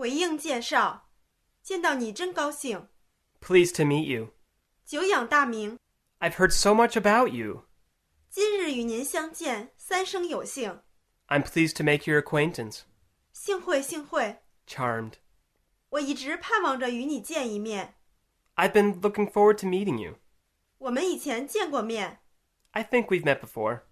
回应介绍，见到你真高兴。 Pleased to meet you. 久仰大名。 I've heard so much about you. 今日与您相见，三生有幸。 I'm pleased to make your acquaintance. 幸会，幸会。 Charmed. 我一直盼望着与你见一面。 I've been looking forward to meeting you. 我们以前见过面。 I think we've met before.